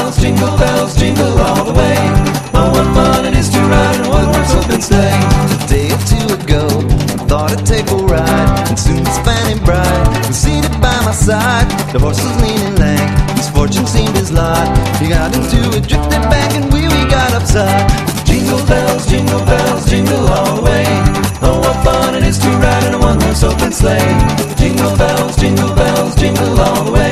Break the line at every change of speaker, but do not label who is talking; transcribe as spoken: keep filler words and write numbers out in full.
bells, jingle bells, jingle all the way. Oh, what fun it is to ride in a one-horse open sleigh.
A day or two ago, I thought I'd take a ride, and soon was fanning bright, and seated by my side, the horse was leaning lank, misfortune seemed his lot. He got into a drifted bank, and we, we got upside.
Jingle bells, jingle bells, jingle all the way. Oh, what fun it is to ride in a one-horse open sleigh. Jingle bells, jingle bells, jingle all the way.